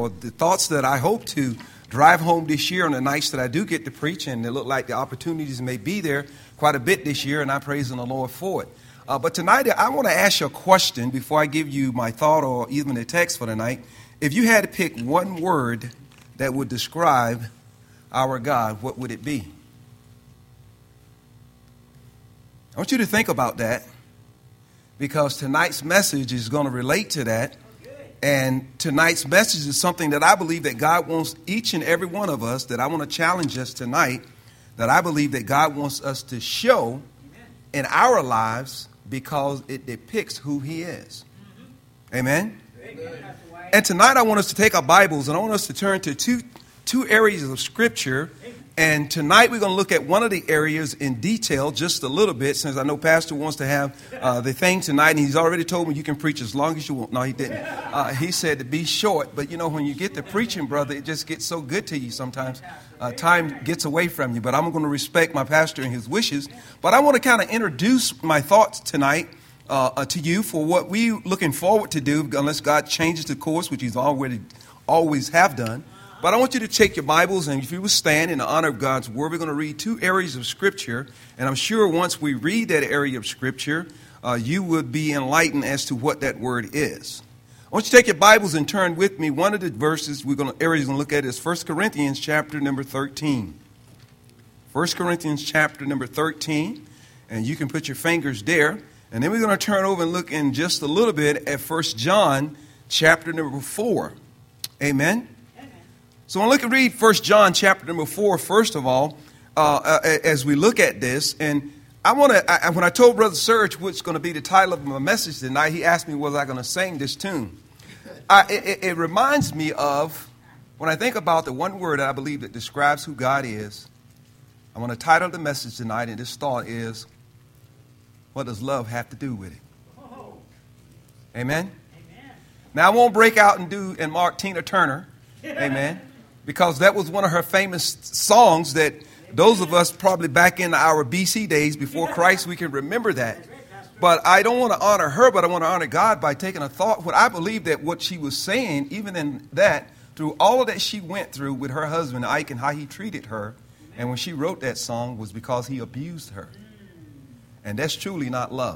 or the thoughts that I hope to drive home this year on the nights that I do get to preach, and it look like the opportunities may be there quite a bit this year, and I'm praising the Lord for it. But tonight, I want to ask you a question before I give you my thought or even the text for tonight. If you had to pick one word that would describe our God, what would it be? I want you to think about that, because tonight's message is going to relate to that. And tonight's message is something that I believe that God wants each and every one of us, that I want to challenge us tonight, that I believe that God wants us to show in our lives, because it depicts who he is. Amen? And tonight I want us to take our Bibles and I want us to turn to two areas of Scripture. And tonight we're going to look at one of the areas in detail just a little bit, since I know Pastor wants to have the thing tonight. And he's already told me you can preach as long as you want. No, he didn't. He said to be short. But, you know, when you get to preaching, brother, it just gets so good to you sometimes. Time gets away from you. But I'm going to respect my pastor and his wishes. But I want to kind of introduce my thoughts tonight to you for what we're looking forward to do, unless God changes the course, which he's always have done. But I want you to take your Bibles, and if you will stand in the honor of God's Word, we're going to read two areas of Scripture. And I'm sure once we read that area of Scripture, you would be enlightened as to what that word is. I want you to take your Bibles and turn with me. One of the verses areas we're going to look at is 1 Corinthians chapter number 13. 1 Corinthians chapter number 13. And you can put your fingers there. And then we're going to turn over and look in just a little bit at 1 John chapter number 4. Amen. So I want to read 1 John chapter number 4, first of all, as we look at this. And I want to, when I told Brother Serge what's going to be the title of my message tonight, he asked me, was I going to sing this tune? It reminds me of, when I think about the one word that I believe that describes who God is, I want to title the message tonight, and this thought is, what does love have to do with it? Amen? Now, I won't break out and mark Tina Turner. Amen. Because that was one of her famous songs that those of us probably back in our BC days before Christ, we can remember that. But I don't want to honor her, but I want to honor God by taking a thought. What I believe that what she was saying, even in that, through all of that she went through with her husband, Ike, and how he treated her, and when she wrote that song was because he abused her. And that's truly not love.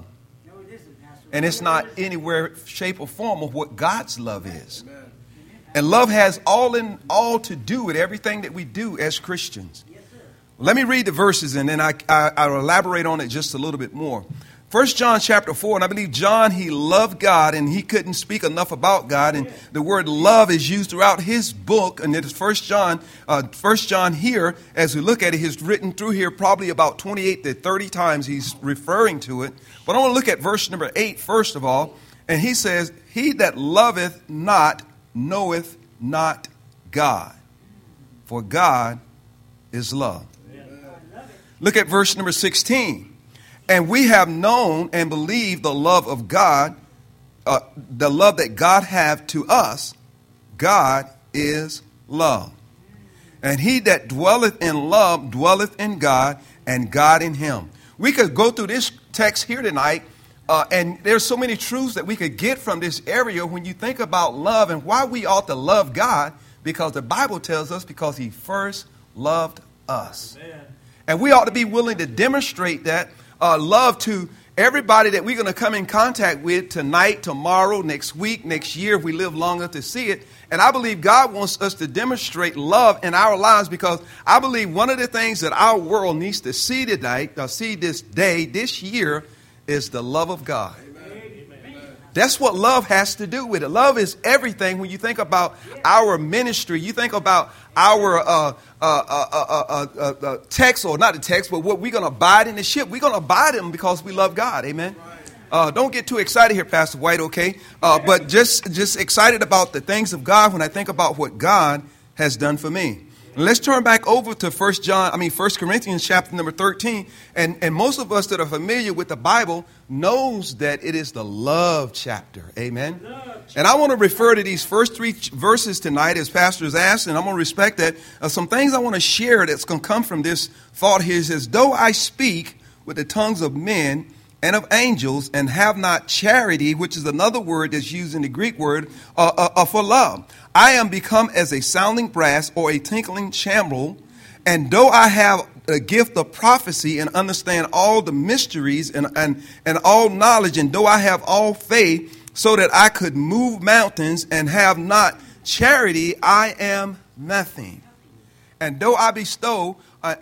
And it's not anywhere, shape, or form of what God's love is. And love has all to do with everything that we do as Christians. Let me read the verses, and then I'll elaborate on it just a little bit more. 1 John chapter 4, and I believe John, he loved God, and he couldn't speak enough about God. And the word love is used throughout his book, and it is 1 John here, as we look at it, he's written through here probably about 28 to 30 times he's referring to it. But I want to look at verse number 8 first of all, and he says, he that loveth not knoweth not God, for God is love. Look at verse number 16. And we have known and believed the love of God, the love that God hath to us. God is love. And he that dwelleth in love dwelleth in God, and God in him. We could go through this text here tonight, and there's so many truths that we could get from this area when you think about love and why we ought to love God, because the Bible tells us because he first loved us. Amen. And we ought to be willing to demonstrate that love to everybody that we're going to come in contact with tonight, tomorrow, next week, next year, if we live long enough to see it. And I believe God wants us to demonstrate love in our lives, because I believe one of the things that our world needs to see tonight, see this day, this year, is the love of God. That's what love has to do with it. Love is everything. When you think about our ministry, you think about our text, or not the text, but what we're going to abide in the ship. We're going to abide in them because we love God. Amen. Don't get too excited here, Pastor White, okay? But just excited about the things of God when I think about what God has done for me. And let's turn back over to 1 Corinthians chapter number 13. And most of us that are familiar with the Bible knows that it is the love chapter. Amen. And I want to refer to these first three verses tonight as Pastor has asked, and I'm going to respect that. Some things I want to share that's going to come from this thought here is, though I speak with the tongues of men and of angels, and have not charity, which is another word that's used in the Greek word for love, I am become as a sounding brass or a tinkling cymbal. And though I have a gift of prophecy and understand all the mysteries and all knowledge, and though I have all faith so that I could move mountains and have not charity, I am nothing. And though I bestow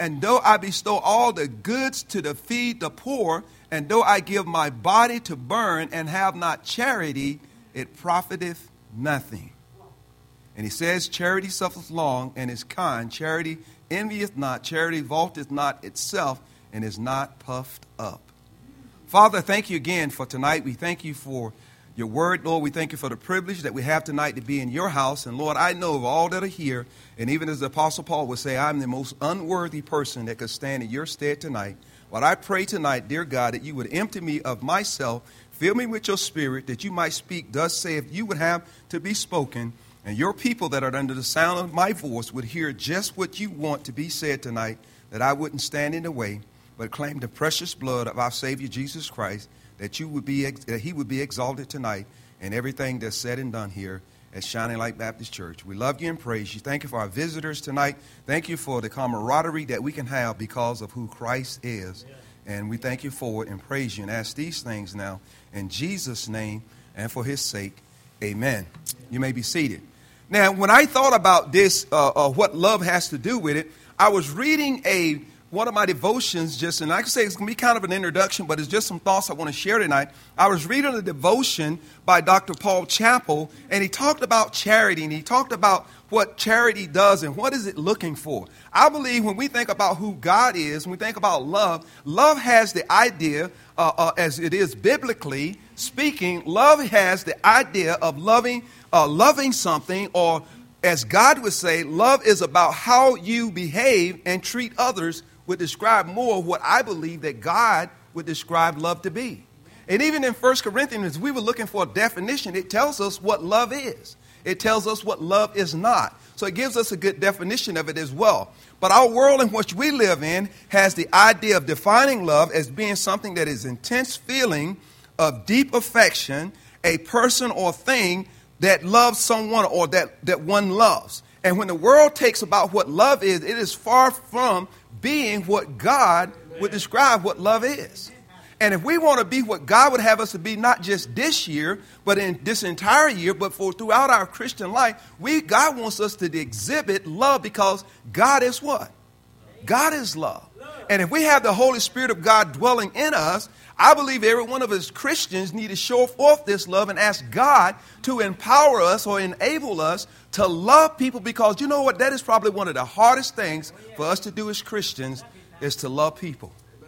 all the goods to feed the poor, and though I give my body to burn and have not charity, it profiteth nothing. And he says, charity suffereth long and is kind. Charity envieth not. Charity vaunteth not itself and is not puffed up. Father, thank you again for tonight. We thank you for your word, Lord. We thank you for the privilege that we have tonight to be in your house. And Lord, I know of all that are here, and even as the Apostle Paul would say, I'm the most unworthy person that could stand in your stead tonight. But I pray tonight, dear God, that you would empty me of myself, fill me with your spirit, that you might speak, thus saith you would have to be spoken, and your people that are under the sound of my voice would hear just what you want to be said tonight, that I wouldn't stand in the way, but claim the precious blood of our Savior Jesus Christ, that he would be exalted tonight in everything that's said and done here at Shining Light Baptist Church. We love you and praise you. Thank you for our visitors tonight. Thank you for the camaraderie that we can have because of who Christ is. And we thank you for it and praise you and ask these things now in Jesus' name and for his sake. Amen. You may be seated. Now, when I thought about this, what love has to do with it, I was reading one of my devotions, and I can say it's going to be kind of an introduction, but it's just some thoughts I want to share tonight. I was reading a devotion by Dr. Paul Chappell, and he talked about charity, and he talked about what charity does and what is it looking for. I believe when we think about who God is, when we think about love, love has the idea, as it is biblically speaking, love has the idea of loving something, or as God would say, love is about how you behave and treat others, would describe more what I believe that God would describe love to be. And even in 1 Corinthians, we were looking for a definition. It tells us what love is. It tells us what love is not. So it gives us a good definition of it as well. But our world in which we live in has the idea of defining love as being something that is intense feeling of deep affection, a person or thing that loves someone or that one loves. And when the world takes about what love is, it is far from being what God would describe what love is. And if we want to be what God would have us to be, not just this year, but in this entire year, but for throughout our Christian life, God wants us to exhibit love, because God is what? God is love. And if we have the Holy Spirit of God dwelling in us, I believe every one of us Christians need to show forth this love and ask God to empower us or enable us to love people, because you know what? That is probably one of the hardest things for us to do as Christians, is to love people.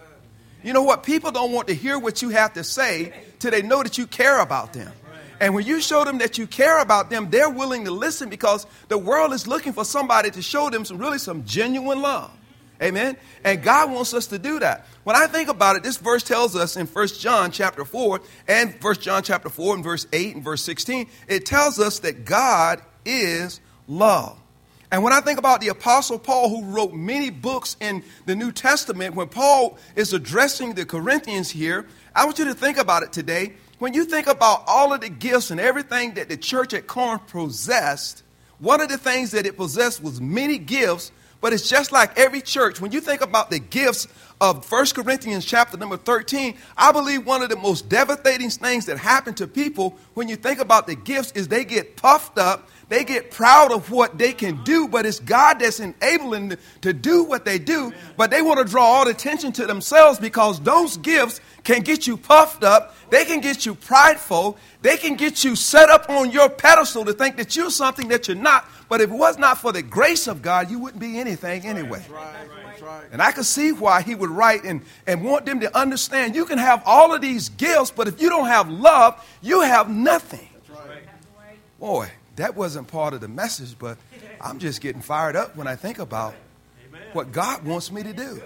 You know what? People don't want to hear what you have to say till they know that you care about them. And when you show them that you care about them, they're willing to listen, because the world is looking for somebody to show them some genuine love. Amen. And God wants us to do that. When I think about it, this verse tells us in 1 John chapter 4 and 1 John chapter 4 and verse 8 and verse 16, it tells us that God is love. And when I think about the Apostle Paul, who wrote many books in the New Testament, when Paul is addressing the Corinthians here, I want you to think about it today. When you think about all of the gifts and everything that the church at Corinth possessed, one of the things that it possessed was many gifts. But it's just like every church. When you think about the gifts of 1 Corinthians chapter number 13, I believe one of the most devastating things that happen to people when you think about the gifts is they get puffed up. They get proud of what they can do, but it's God that's enabling them to do what they do. But they want to draw all the attention to themselves, because those gifts can get you puffed up. They can get you prideful. They can get you set up on your pedestal to think that you're something that you're not. But if it was not for the grace of God, you wouldn't be anything anyway. That's right. And I could see why he would write and want them to understand you can have all of these gifts, but if you don't have love, you have nothing. Boy, that wasn't part of the message, but I'm just getting fired up when I think about what God wants me to do.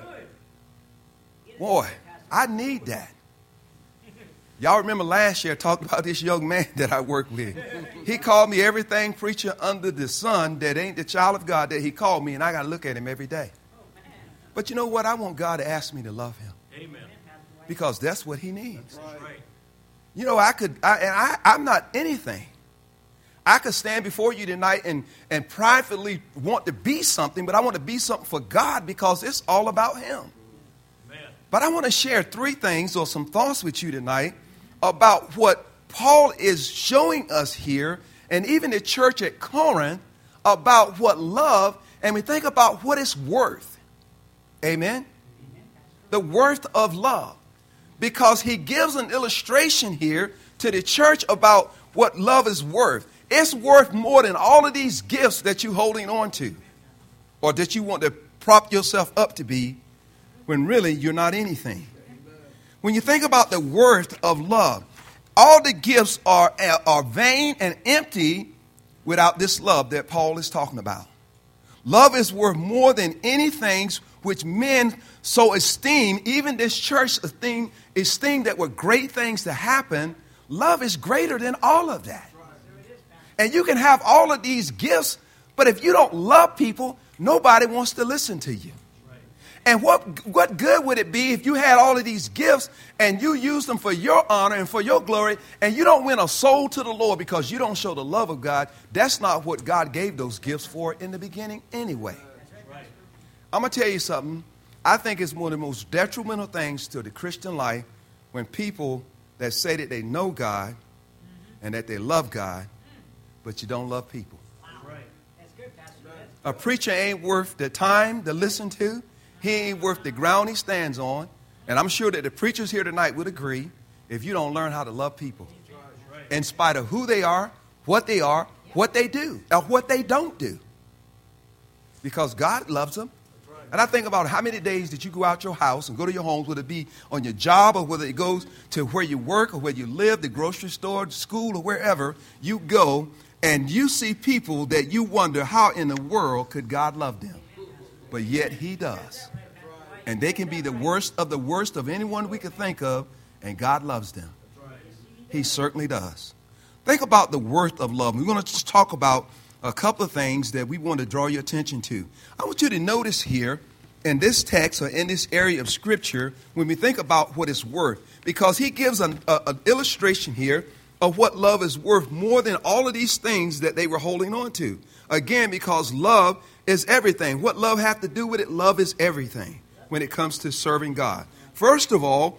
Boy, I need that. Y'all remember last year I talked about this young man that I worked with. He called me everything preacher under the sun that ain't the child of God that he called me, and I got to look at him every day. But you know what? I want God to ask me to love him. Amen. because that's what he needs. Right. You know, I'm not anything. I could stand before you tonight and privately want to be something, but I want to be something for God because it's all about him. Amen. But I want to share 3 things or some thoughts with you tonight about what Paul is showing us here, and even the church at Corinth, about what love, and we think about what it's worth. Amen? The worth of love. Because he gives an illustration here to the church about what love is worth. It's worth more than all of these gifts that you're holding on to, or that you want to prop yourself up to be, when really you're not anything. When you think about the worth of love, all the gifts are vain and empty without this love that Paul is talking about. Love is worth more than anything which men so esteem. Even this church esteem that were great things to happen. Love is greater than all of that. And you can have all of these gifts, but if you don't love people, nobody wants to listen to you. And what good would it be if you had all of these gifts and you use them for your honor and for your glory, and you don't win a soul to the Lord because you don't show the love of God? That's not what God gave those gifts for in the beginning anyway. I'm going to tell you something. I think it's one of the most detrimental things to the Christian life when people that say that they know God and that they love God, but you don't love people. A preacher ain't worth the time to listen to. He ain't worth the ground he stands on. And I'm sure that the preachers here tonight would agree if you don't learn how to love people in spite of who they are, what they do, or what they don't do. Because God loves them. And I think about how many days did you go out your house and go to your homes, whether it be on your job or whether it goes to where you work or where you live, the grocery store, the school, or wherever you go, and you see people that you wonder how in the world could God love them. But yet he does. And they can be the worst of anyone we could think of, and God loves them. He certainly does. Think about the worth of love. We're going to just talk about a couple of things that we want to draw your attention to. I want you to notice here in this text or in this area of Scripture when we think about what it's worth, because he gives an illustration here of what love is worth more than all of these things that they were holding on to. Again, because love is everything. What love have to do with it? Love is everything when it comes to serving God. First of all,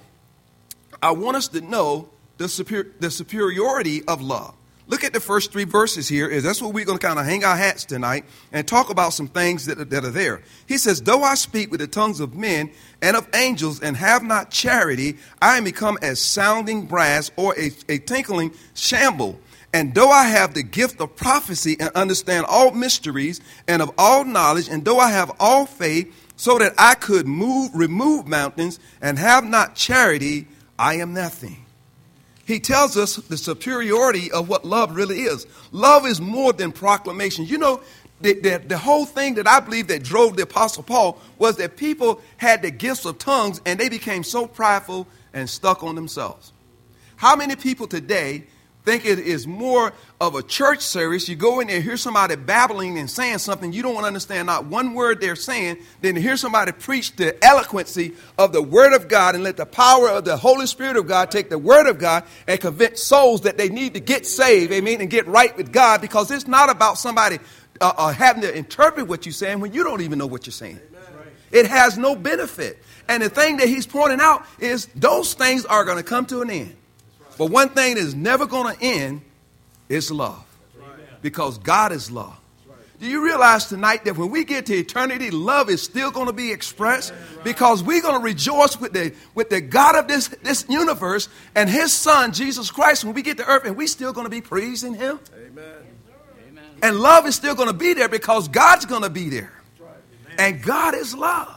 I want us to know the superiority of love. Look at the first 3 verses here. That's what we're going to kind of hang our hats tonight and talk about some things that are there. He says, though I speak with the tongues of men and of angels and have not charity, I am become as sounding brass or a tinkling cymbal. And though I have the gift of prophecy and understand all mysteries and of all knowledge, and though I have all faith so that I could remove mountains and have not charity, I am nothing. He tells us the superiority of what love really is. Love is more than proclamation. You know, the whole thing that I believe that drove the Apostle Paul was that people had the gifts of tongues and they became so prideful and stuck on themselves. How many people today think it is more of a church service? You go in there, hear somebody babbling and saying something, you don't want to understand not one word they're saying, then to hear somebody preach the eloquency of the Word of God and let the power of the Holy Spirit of God take the Word of God and convince souls that they need to get saved, amen, and get right with God, because it's not about somebody having to interpret what you're saying when you don't even know what you're saying. It has no benefit. And the thing that he's pointing out is those things are going to come to an end. But one thing that is never going to end is love. Because God is love. Do you realize tonight that when we get to eternity, love is still going to be expressed? Because we're going to rejoice with the God of this universe and his son, Jesus Christ, when we get to earth, and we're still going to be praising him. Amen. And love is still going to be there because God's going to be there. And God is love.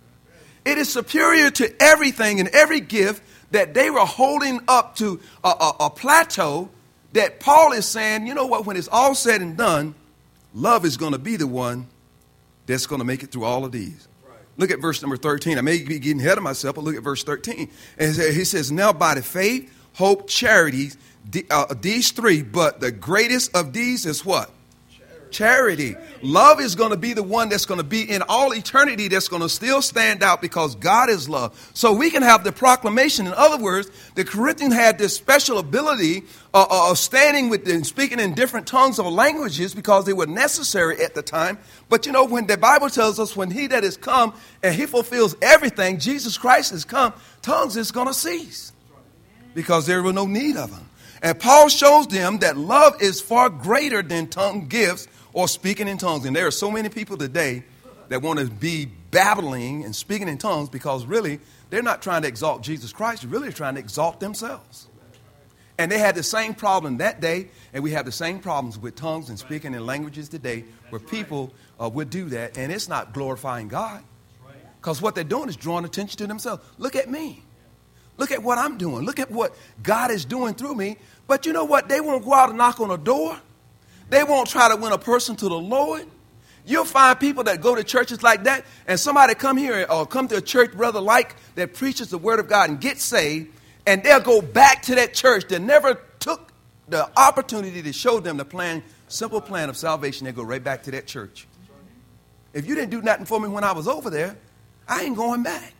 It is superior to everything and every gift that they were holding up to a plateau that Paul is saying, you know what, when it's all said and done, love is going to be the one that's going to make it through all of these. Right. Look at verse number 13. I may be getting ahead of myself, but look at verse 13. And he says, now by the faith, hope, charity, these 3, but the greatest of these is what? charity. Love is going to be the one that's going to be in all eternity, that's going to still stand out because God is love. So we can have the proclamation. In other words, the Corinthians had this special ability of standing with and speaking in different tongues or languages because they were necessary at the time. But when the Bible tells us when he that is come and he fulfills everything, Jesus Christ has come, tongues is going to cease because there was no need of them. And Paul shows them that love is far greater than tongue gifts or speaking in tongues. And there are so many people today that want to be babbling and speaking in tongues because really they're not trying to exalt Jesus Christ. They're really trying to exalt themselves. And they had the same problem that day, and we have the same problems with tongues and speaking in languages today where people would do that, and it's not glorifying God because what they're doing is drawing attention to themselves. Look at me. Look at what I'm doing. Look at what God is doing through me. But you know what? They won't go out and knock on a door. They won't try to win a person to the Lord. You'll find people that go to churches like that, and somebody come here or come to a church, brother, like that preaches the word of God and get saved, and they'll go back to that church that never took the opportunity to show them the simple plan of salvation. They go right back to that church. If you didn't do nothing for me when I was over there, I ain't going back.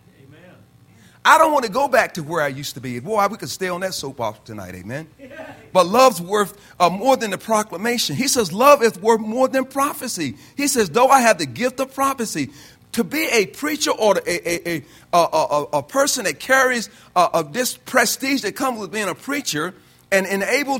I don't want to go back to where I used to be. Boy, we could stay on that soapbox tonight, amen? But love's worth more than the proclamation. He says love is worth more than prophecy. He says, though I have the gift of prophecy, to be a preacher or a person that carries this prestige that comes with being a preacher and enable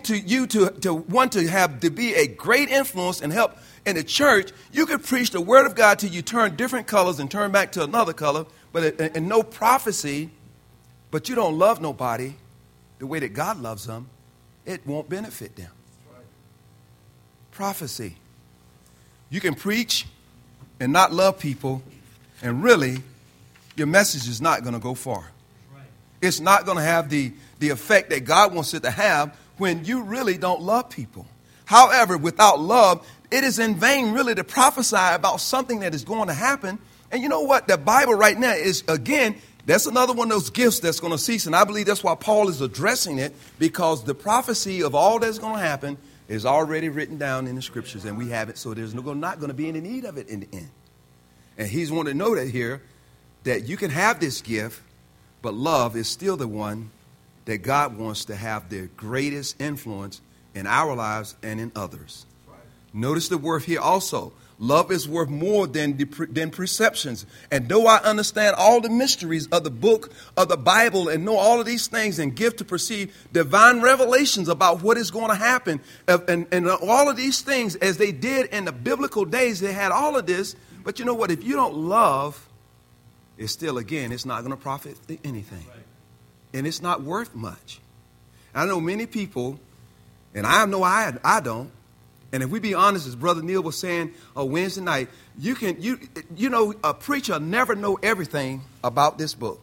to be a great influence and help in the church, you could preach the word of God till you turn different colors and turn back to another color. But and no prophecy, but you don't love nobody the way that God loves them, it won't benefit them. Right. Prophecy. You can preach and not love people, and really, your message is not going to go far. Right. It's not going to have the effect that God wants it to have when you really don't love people. However, without love, it is in vain really to prophesy about something that is going to happen. And you know what? The Bible right now is, again, that's another one of those gifts that's going to cease. And I believe that's why Paul is addressing it, because the prophecy of all that's going to happen is already written down in the scriptures, and we have it. So there's not going to be any need of it in the end. And he's wanting to know that here, that you can have this gift, but love is still the one that God wants to have the greatest influence in our lives and in others. Notice the word here also. Love is worth more than perceptions. And though I understand all the mysteries of the book of the Bible and know all of these things and give to perceive divine revelations about what is going to happen, and all of these things as they did in the biblical days, they had all of this. But you know what? If you don't love, it's still, again, it's not going to profit anything. And it's not worth much. I know many people, and I know I don't. And if we be honest, as Brother Neil was saying on Wednesday night, you know, a preacher never know everything about this book.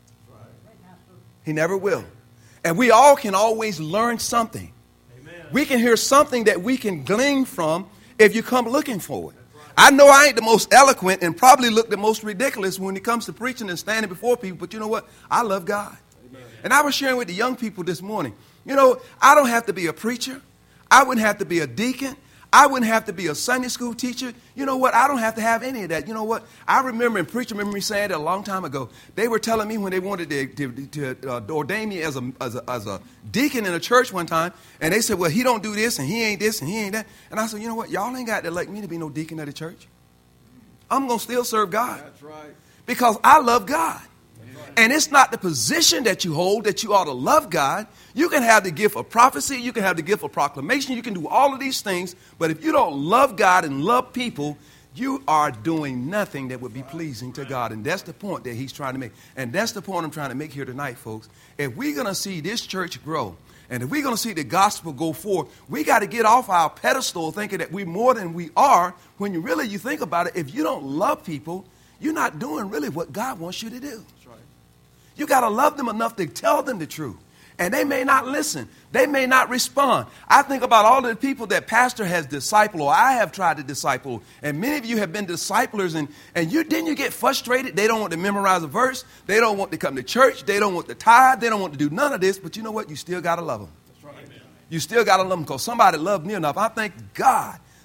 He never will. And we all can always learn something. Amen. We can hear something that we can glean from if you come looking for it. I know I ain't the most eloquent and probably look the most ridiculous when it comes to preaching and standing before people, but you know what? I love God. Amen. And I was sharing with the young people this morning, you know, I don't have to be a preacher. I wouldn't have to be a deacon. I wouldn't have to be a Sunday school teacher. You know what? I don't have to have any of that. You know what? I remember, and preacher remember me saying that a long time ago. They were telling me when they wanted to ordain me as a deacon in a church one time, and they said, well, he don't do this, and he ain't this, and he ain't that. And I said, you know what? Y'all ain't got to elect me to be no deacon at the church. I'm going to still serve God. That's right. Because I love God. And it's not the position that you hold that you ought to love God. You can have the gift of prophecy. You can have the gift of proclamation. You can do all of these things. But if you don't love God and love people, you are doing nothing that would be pleasing to God. And that's the point that he's trying to make. And that's the point I'm trying to make here tonight, folks. If we're going to see this church grow, and if we're going to see the gospel go forward, we got to get off our pedestal thinking that we're more than we are. When you think about it, if you don't love people, you're not doing really what God wants you to do. You got to love them enough to tell them the truth. And they may not listen. They may not respond. I think about all the people that pastor has discipled, or I have tried to disciple. And many of you have been disciplers, and didn't you get frustrated? They don't want to memorize a verse. They don't want to come to church. They don't want to tithe. They don't want to do none of this. But you know what? You still got to love them. That's right. You still got to love them, because somebody loved me enough. I thank God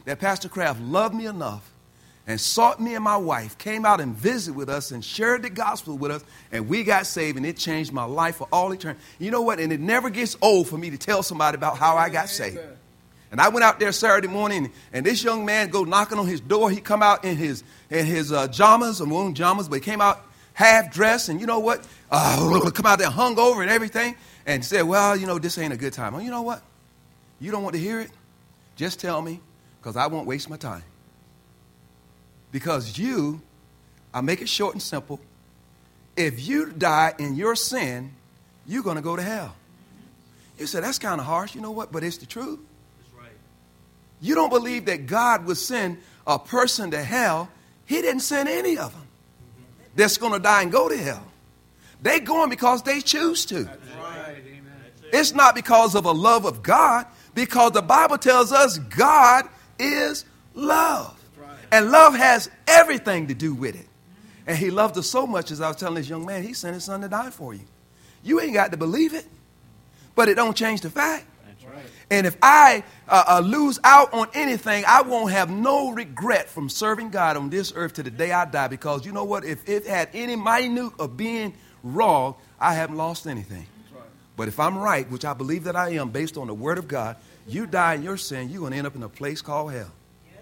that Pastor Kraft loved me enough and sought me and my wife, came out and visited with us and shared the gospel with us, and we got saved, and it changed my life for all eternity. You know what? And it never gets old for me to tell somebody about how I got saved. And I went out there Saturday morning, and this young man go knocking on his door. He come out in his jamas, and won't jamas, but he came out half dressed, and you know what? Come out there hungover and everything, and said, well, you know, this ain't a good time. Well, you know what? You don't want to hear it? Just tell me, because I won't waste my time. Because I'll make it short and simple. If you die in your sin, you're going to go to hell. You say, that's kind of harsh. You know what? But it's the truth. That's right. You don't believe that God would send a person to hell. He didn't send any of them that's going to die and go to hell. They're going because they choose to. That's right. Amen. It's not because of a love of God, because the Bible tells us God is love. And love has everything to do with it. And he loved us so much, as I was telling this young man, he sent his son to die for you. You ain't got to believe it, but it don't change the fact. That's right. And if I lose out on anything, I won't have no regret from serving God on this earth to the day I die, because you know what? If it had any minute of being wrong, I haven't lost anything. Right. But if I'm right, which I believe that I am based on the word of God, you die in your sin, you're going to end up in a place called hell.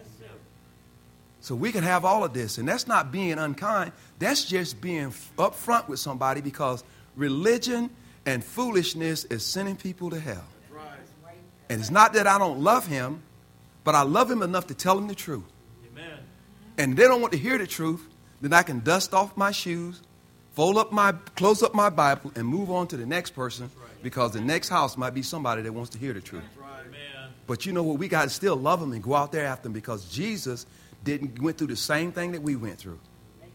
So we can have all of this, and that's not being unkind. That's just being upfront with somebody, because religion and foolishness is sending people to hell. Right. And it's not that I don't love him, but I love him enough to tell him the truth. Amen. And if they don't want to hear the truth, then I can dust off my shoes, close up my Bible, and move on to the next person, because the next house might be somebody that wants to hear the truth. Right. But you know what? We got to still love them and go out there after them, because Jesus went through the same thing that we went through.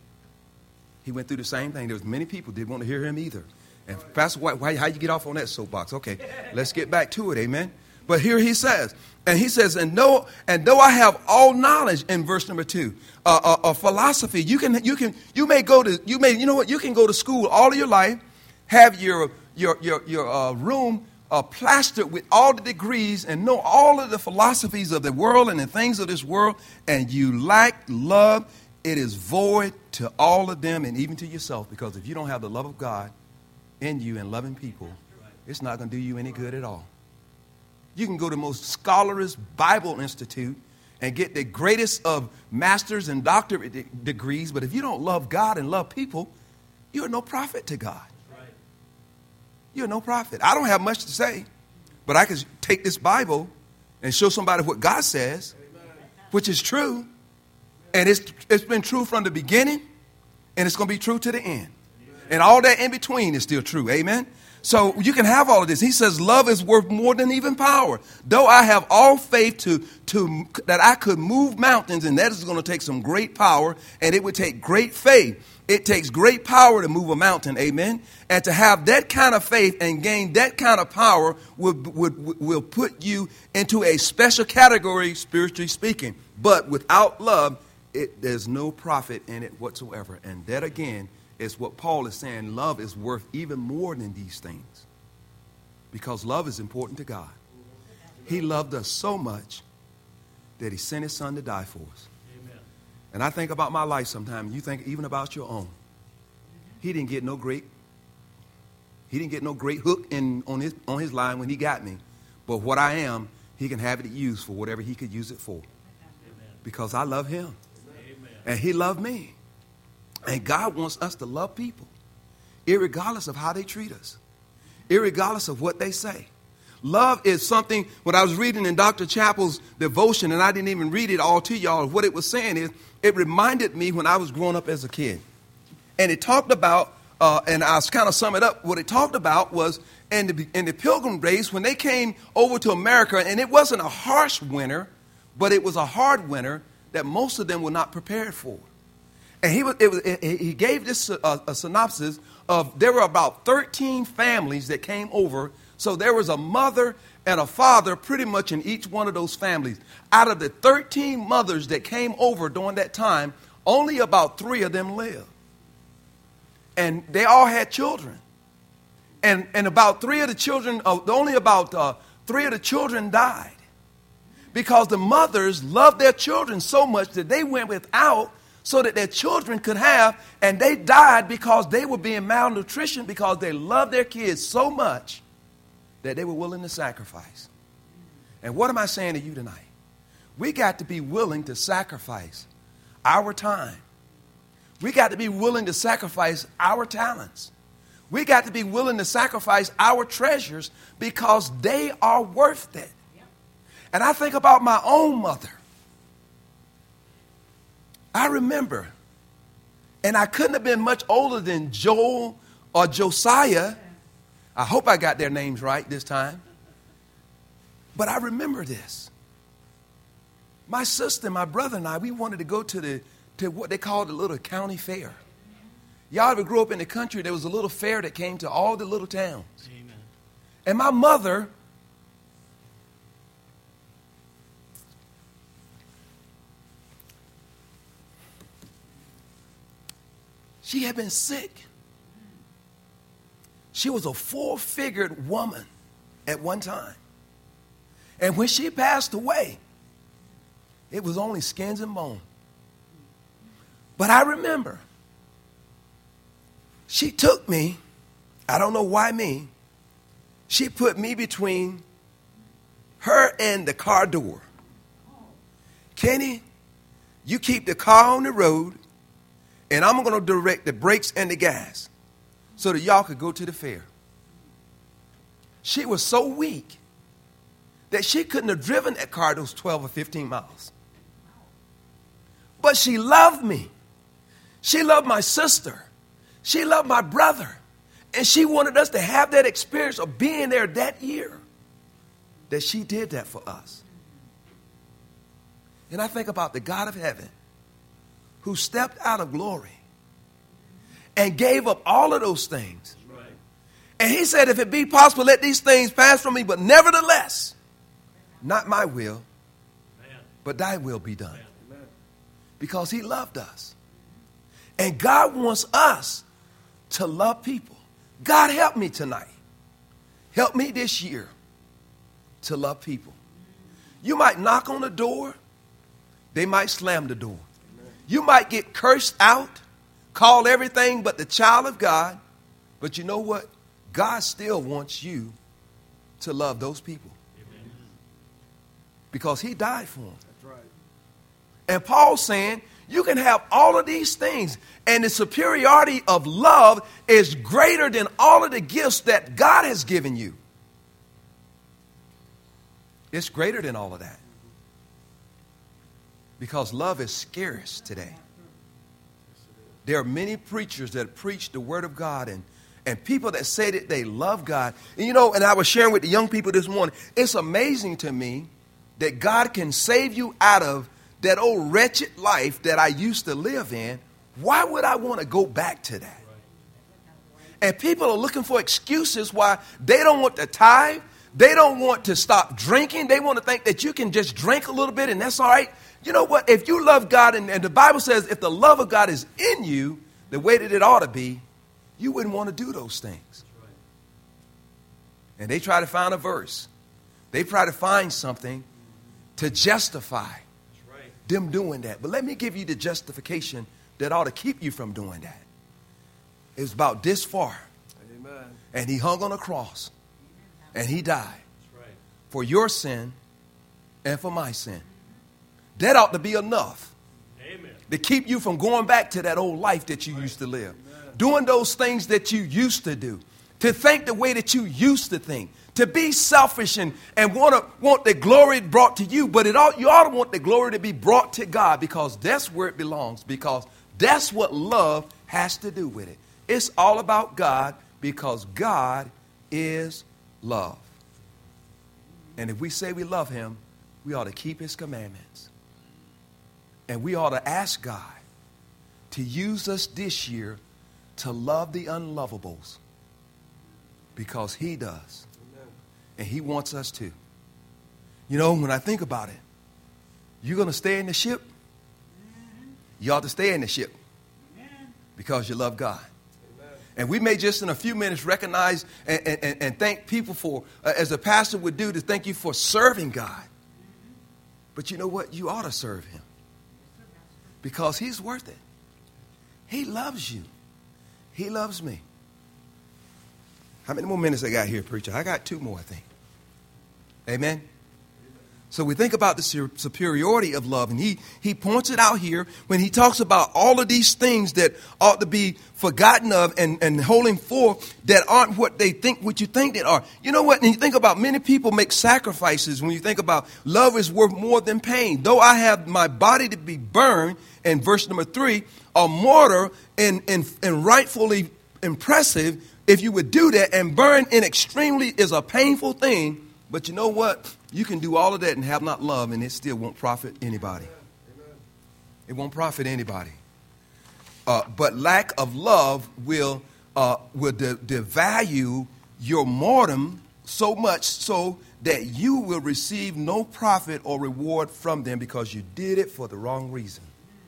He went through the same thing. There was many people didn't want to hear him either. And Pastor White, how you get off on that soapbox? Okay, let's get back to it, amen. But here he says, and though I have all knowledge, in verse number 2, a philosophy, you can go to school all of your life, have your room plastered with all the degrees, and know all of the philosophies of the world and the things of this world, and you lack love, it is void to all of them, and even to yourself, because if you don't have the love of God in you and loving people, it's not going to do you any good at all. You can go to the most scholarly Bible institute and get the greatest of master's and doctorate degrees, but if you don't love God and love people, you're no profit to God. You're no prophet. I don't have much to say, but I can take this Bible and show somebody what God says, which is true. And it's been true from the beginning, and it's going to be true to the end. And all that in between is still true. Amen. So you can have all of this. He says love is worth more than even power. Though I have all faith to that I could move mountains, and that is going to take some great power, and it would take great faith. It takes great power to move a mountain, amen? And to have that kind of faith and gain that kind of power will put you into a special category, spiritually speaking. But without love, there's no profit in it whatsoever. And that, again, is what Paul is saying. Love is worth even more than these things, because love is important to God. He loved us so much that he sent his son to die for us. And I think about my life sometimes. You think even about your own. He didn't get no great hook on his line when he got me. But what I am, he can have it used for whatever he could use it for. Amen. Because I love him. Amen. And he loved me. And God wants us to love people, irregardless of how they treat us, irregardless of what they say. Love is something, what I was reading in Dr. Chappell's devotion, and I didn't even read it all to y'all, what it was saying is, it reminded me when I was growing up as a kid. And it talked about, and I'll kind of sum it up, what it talked about was in the Pilgrim days when they came over to America, and it wasn't a harsh winter, but it was a hard winter that most of them were not prepared for. And he gave this a synopsis of, there were about 13 families that came over. So there was a mother and a father pretty much in each one of those families. Out of the 13 mothers that came over during that time, only about 3 of them lived. And they all had children. And about 3 of the children, only about 3 of the children died. Because the mothers loved their children so much that they went without so that their children could have, and they died because they were being malnutrition because they loved their kids so much that they were willing to sacrifice. And what am I saying to you tonight? We got to be willing to sacrifice our time. We got to be willing to sacrifice our talents. We got to be willing to sacrifice our treasures because they are worth it. And I think about my own mother. I remember, and I couldn't have been much older than Joel or Josiah. I hope I got their names right this time. But I remember this. My sister, my brother, and I, we wanted to go to what they called the little county fair. Y'all ever grew up in the country? There was a little fair that came to all the little towns. Amen. And my mother, she had been sick. She was a full-figured woman at one time. And when she passed away, it was only skins and bone. But I remember she took me, I don't know why me, she put me between her and the car door. Kenny, you keep the car on the road, and I'm going to direct the brakes and the gas so that y'all could go to the fair. She was so weak that she couldn't have driven that car those 12 or 15 miles. But she loved me. She loved my sister. She loved my brother. And she wanted us to have that experience of being there that year that she did that for us. And I think about the God of heaven who stepped out of glory and gave up all of those things. Right. And he said, if it be possible, let these things pass from me, but nevertheless, not my will, but thy will be done. Amen. Because he loved us. And God wants us to love people. God, help me tonight. Help me this year to love people. You might knock on the door. They might slam the door. You might get cursed out, call everything but the child of God. But you know what? God still wants you to love those people. Amen. Because he died for them. That's right. And Paul's saying you can have all of these things, and the superiority of love is greater than all of the gifts that God has given you. It's greater than all of that. Because love is scarce today. There are many preachers that preach the word of God and people that say that they love God. And you know, and I was sharing with the young people this morning, it's amazing to me that God can save you out of that old wretched life that I used to live in. Why would I want to go back to that? And people are looking for excuses why they don't want to tithe. They don't want to stop drinking. They want to think that you can just drink a little bit and that's all right. You know what? If you love God, and the Bible says if the love of God is in you, the way that it ought to be, you wouldn't want to do those things. And they try to find a verse. They try to find something to justify them doing that. But let me give you the justification that ought to keep you from doing that. It's about this far. Amen. And he hung on a cross. And he died for your sin and for my sin. That ought to be enough. Amen. To keep you from going back to that old life that you used to live. Amen. Doing those things that you used to do. To think the way that you used to think. To be selfish and want the glory brought to you. But you ought to want the glory to be brought to God, because that's where it belongs. Because that's what love has to do with it. It's all about God, because God is love. And if we say we love him, we ought to keep his commandments. And we ought to ask God to use us this year to love the unlovables, because he does. Amen. And he wants us to. You know, when I think about it, you're going to stay in the ship. You ought to stay in the ship because you love God. And we may just in a few minutes recognize and thank people for, as a pastor would do, to thank you for serving God. But you know what? You ought to serve him because he's worth it. He loves you. He loves me. How many more minutes I got here, preacher? I got 2 more, I think. Amen. So we think about the superiority of love, and he points it out here when he talks about all of these things that ought to be forgotten of and holding forth that aren't what you think they are. You know what? And you think about many people make sacrifices when you think about love is worth more than pain. Though I have my body to be burned, in verse number 3, a martyr and rightfully impressive, if you would do that, and burn in extremely is a painful thing. But you know what? You can do all of that and have not love, and it still won't profit anybody. It won't profit anybody. But lack of love will devalue your martyrdom so much so that you will receive no profit or reward from them because you did it for the wrong reason.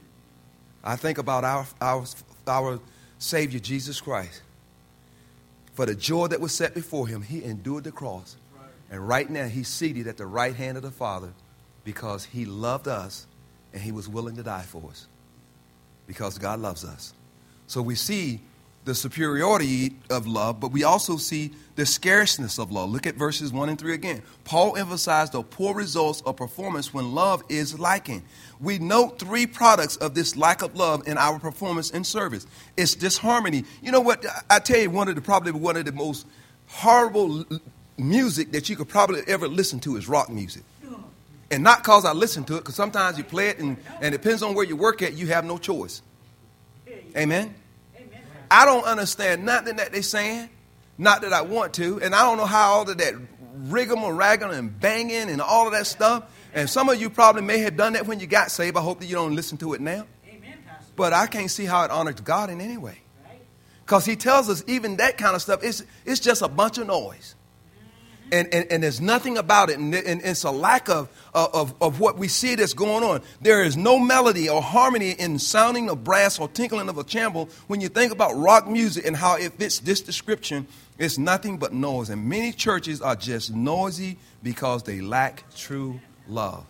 I think about our Savior, Jesus Christ. For the joy that was set before him, he endured the cross. And right now, he's seated at the right hand of the Father because he loved us and he was willing to die for us because God loves us. So we see the superiority of love, but we also see the scarceness of love. Look at verses 1 and 3 again. Paul emphasized the poor results of performance when love is lacking. We note 3 products of this lack of love in our performance and service. It's disharmony. You know what? I tell you, probably one of the most horrible music that you could probably ever listen to is rock music. And not because I listen to it, because sometimes you play it and it depends on where you work at, you have no choice. Amen? I don't understand nothing that they're saying, not that I want to, and I don't know how all of that rigmarole and banging and all of that stuff, and some of you probably may have done that when you got saved. I hope that you don't listen to it now. But I can't see how it honors God in any way. Because he tells us even that kind of stuff, it's just a bunch of noise. And there's nothing about it, and it's a lack of what we see that's going on. There is no melody or harmony in sounding of brass or tinkling of a cymbal. When you think about rock music and how it fits this description, it's nothing but noise. And many churches are just noisy because they lack true love.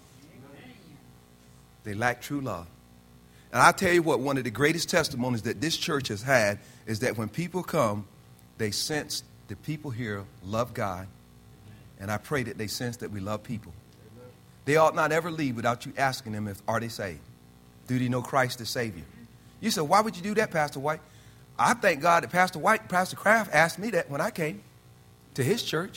They lack true love. And I tell you what, one of the greatest testimonies that this church has had is that when people come, they sense the people here love God. And I pray that they sense that we love people. Amen. They ought not ever leave without you asking them are they saved? Do they know Christ as Savior? You say, why would you do that, Pastor White? I thank God that Pastor Kraft asked me that when I came to his church.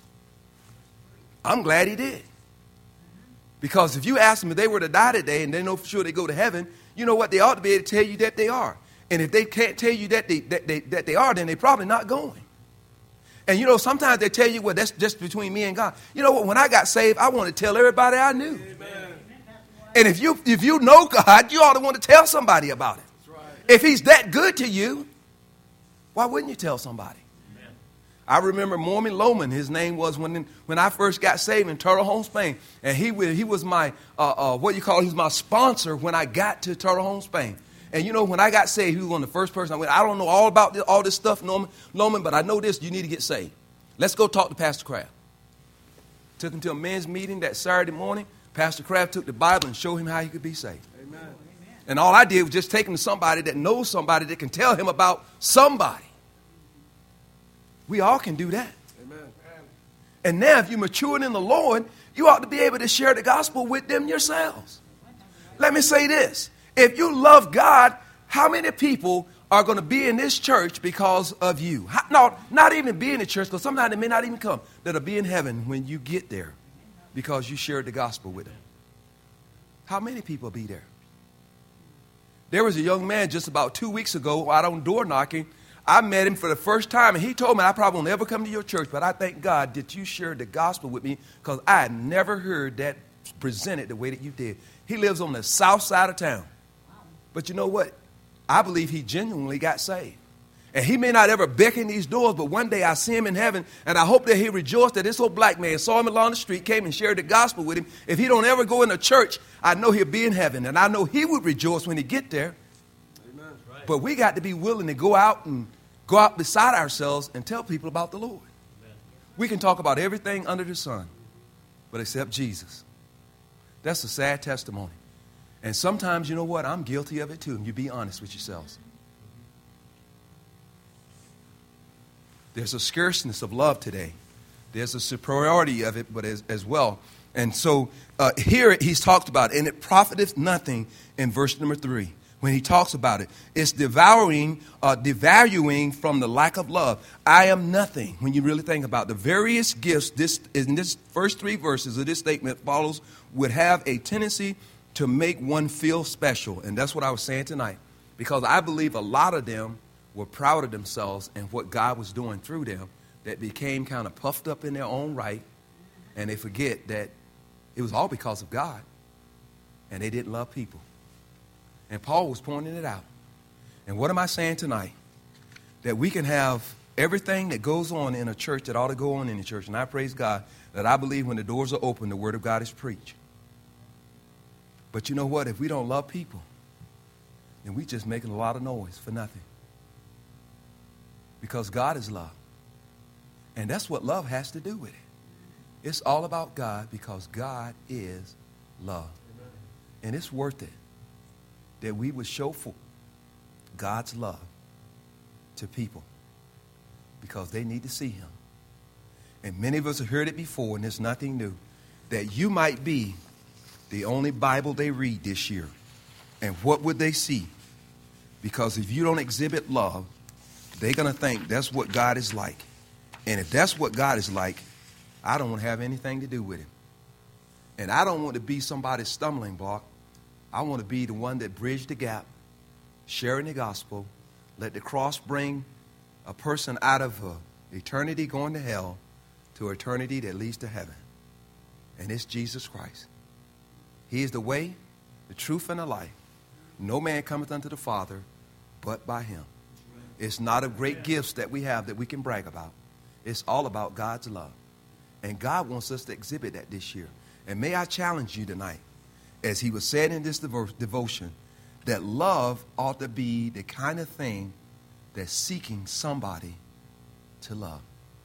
I'm glad he did. Because if you ask them if they were to die today and they know for sure they go to heaven, you know what? They ought to be able to tell you that they are. And if they can't tell you that they are, then they're probably not going. And, you know, sometimes they tell you, well, that's just between me and God. You know what? When I got saved, I want to tell everybody I knew. Amen. And if you know God, you ought to want to tell somebody about it. Right. If he's that good to you, why wouldn't you tell somebody? Amen. I remember Mormon Loman, his name was when I first got saved in Turtle Home, Spain. And he was my, he was my sponsor when I got to Turtle Home, Spain. And, you know, when I got saved, he was one of the first person I went, I don't know all about all this stuff, Norman, but I know this, you need to get saved. Let's go talk to Pastor Kraft. Took him to a men's meeting that Saturday morning. Pastor Kraft took the Bible and showed him how he could be saved. Amen. And all I did was just take him to somebody that knows somebody that can tell him about somebody. We all can do that. Amen. And now if you're maturing in the Lord, you ought to be able to share the gospel with them yourselves. Let me say this. If you love God, how many people are going to be in this church because of you? No, not even be in the church, because sometimes they may not even come. That'll be in heaven when you get there because you shared the gospel with them. How many people be there? There was a young man just about 2 weeks ago out on door knocking. I met him for the first time, and he told me, I probably won't ever come to your church, but I thank God that you shared the gospel with me because I had never heard that presented the way that you did. He lives on the south side of town. But you know what? I believe he genuinely got saved. And he may not ever beckon these doors, but one day I see him in heaven, and I hope that he rejoiced that this old black man saw him along the street, came and shared the gospel with him. If he don't ever go in a church, I know he'll be in heaven, and I know he would rejoice when he get there. Amen. Right. But we got to be willing to go out beside ourselves and tell people about the Lord. Amen. We can talk about everything under the sun, but except Jesus. That's a sad testimony. And sometimes, you know what, I'm guilty of it too, and you be honest with yourselves. There's a scarceness of love today. There's a superiority of it, but as well. And so here he's talked about it, and it profiteth nothing in verse number 3. When he talks about it, it's devaluing from the lack of love. I am nothing. When you really think about the various gifts, in this first 3 verses of this statement follows, would have a tendency to make one feel special. And that's what I was saying tonight. Because I believe a lot of them were proud of themselves and what God was doing through them, that became kind of puffed up in their own right, and they forget that it was all because of God, and they didn't love people. And Paul was pointing it out. And what am I saying tonight? That we can have everything that goes on in a church that ought to go on in the church, and I praise God that I believe when the doors are open, the word of God is preached. But you know what? If we don't love people, then we just making a lot of noise for nothing. Because God is love. And that's what love has to do with it. It's all about God because God is love. Amen. And it's worth it that we would show for God's love to people because they need to see him. And many of us have heard it before, and it's nothing new, that you might be the only Bible they read this year. And what would they see? Because if you don't exhibit love, they're going to think that's what God is like. And if that's what God is like, I don't want to have anything to do with him. And I don't want to be somebody's stumbling block. I want to be the one that bridged the gap, sharing the gospel, let the cross bring a person out of eternity going to hell to eternity that leads to heaven. And it's Jesus Christ. He is the way, the truth, and the life. No man cometh unto the Father but by him. It's not of great gifts that we have that we can brag about. It's all about God's love. And God wants us to exhibit that this year. And may I challenge you tonight, as he was said in this devotion, that love ought to be the kind of thing that's seeking somebody to love.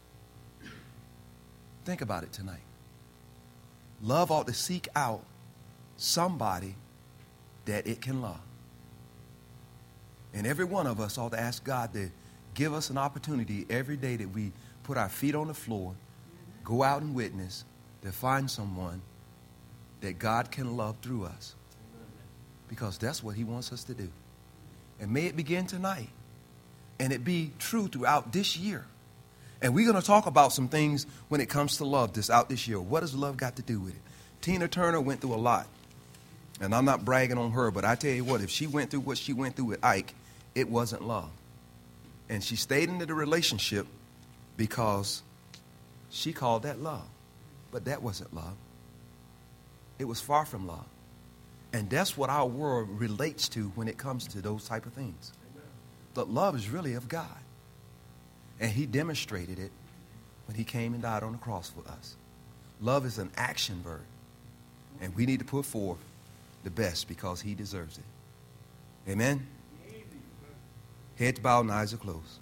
Think about it tonight. Love ought to seek out somebody that it can love. And every one of us ought to ask God to give us an opportunity every day that we put our feet on the floor, go out and witness, to find someone that God can love through us. Because that's what he wants us to do. And may it begin tonight. And it be true throughout this year. And we're going to talk about some things when it comes to love out this year. What has love got to do with it? Tina Turner went through a lot. And I'm not bragging on her, but I tell you what, if she went through what she went through with Ike, it wasn't love. And she stayed into the relationship because she called that love. But that wasn't love. It was far from love. And that's what our world relates to when it comes to those type of things. But love is really of God. And he demonstrated it when he came and died on the cross for us. Love is an action verb. And we need to put forth the best because he deserves it. Amen? Heads bowed and eyes are closed.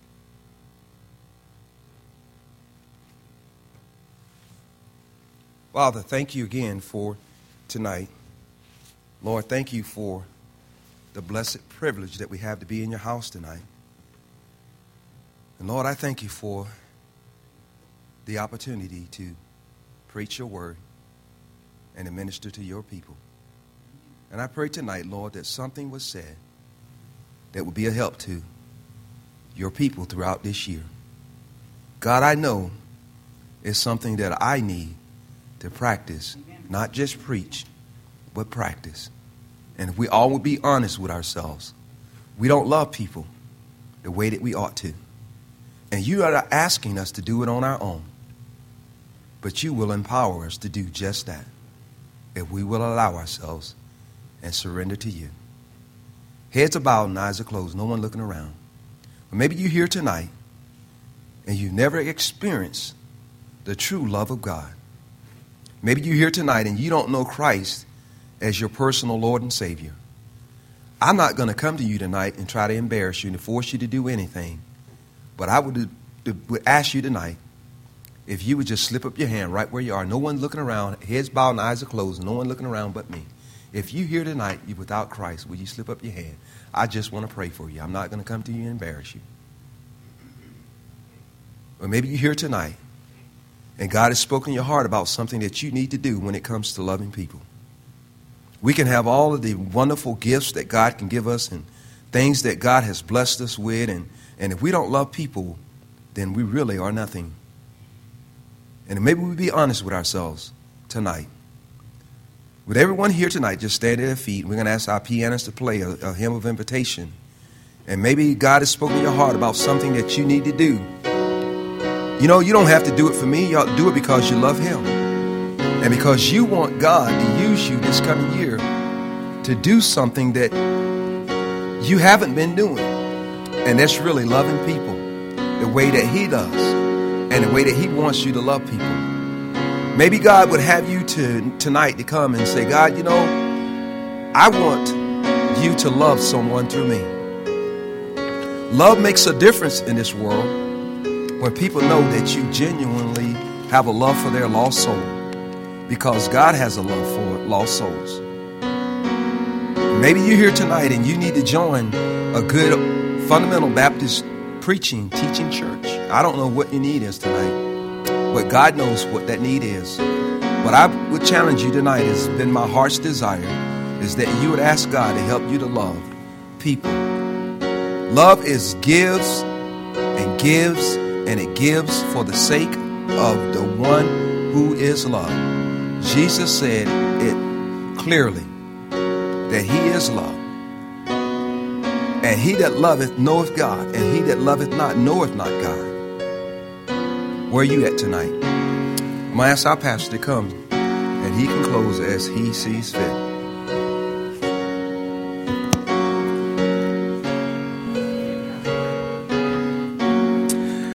Father, thank you again for tonight. Lord, thank you for the blessed privilege that we have to be in your house tonight. And Lord, I thank you for the opportunity to preach your word and to minister to your people. And I pray tonight, Lord, that something was said that would be a help to your people throughout this year. God, I know it's something that I need to practice, not just preach, but practice. And if we all would be honest with ourselves, we don't love people the way that we ought to. And you are not asking us to do it on our own, but you will empower us to do just that if we will allow ourselves and surrender to you. Heads are bowed and eyes are closed, no one looking around. Or maybe you're here tonight and you've never experienced the true love of God. Maybe you're here tonight and you don't know Christ as your personal Lord and Savior. I'm not going to come to you tonight and try to embarrass you and to force you to do anything. But I would ask you tonight, if you would just slip up your hand right where you are, no one looking around, heads bowed and eyes are closed, no one looking around but me. If you here tonight, you're without Christ, will you slip up your hand? I just want to pray for you. I'm not going to come to you and embarrass you. Or maybe you're here tonight, and God has spoken in your heart about something that you need to do when it comes to loving people. We can have all of the wonderful gifts that God can give us and things that God has blessed us with. And if we don't love people, then we really are nothing. And maybe we'll be honest with ourselves tonight. With everyone here tonight, just stand at their feet. We're going to ask our pianist to play a hymn of invitation. And maybe God has spoken in your heart about something that you need to do. You know, you don't have to do it for me. You ought to do it because you love Him. And because you want God to use you this coming year to do something that you haven't been doing. And that's really loving people the way that He does and the way that He wants you to love people. Maybe God would have you tonight to come and say, God, you know, I want you to love someone through me. Love makes a difference in this world when people know that you genuinely have a love for their lost soul. Because God has a love for lost souls. Maybe you're here tonight and you need to join a good fundamental Baptist preaching, teaching church. I don't know what your need is tonight, but God knows what that need is. What I would challenge you tonight has been my heart's desire, is that you would ask God to help you to love people. Love is gives and gives, and it gives for the sake of the one who is loved. Jesus said it clearly that He is love. And he that loveth knoweth God, and he that loveth not knoweth not God. Where are you at tonight? I'm going to ask our pastor to come, and he can close as he sees fit.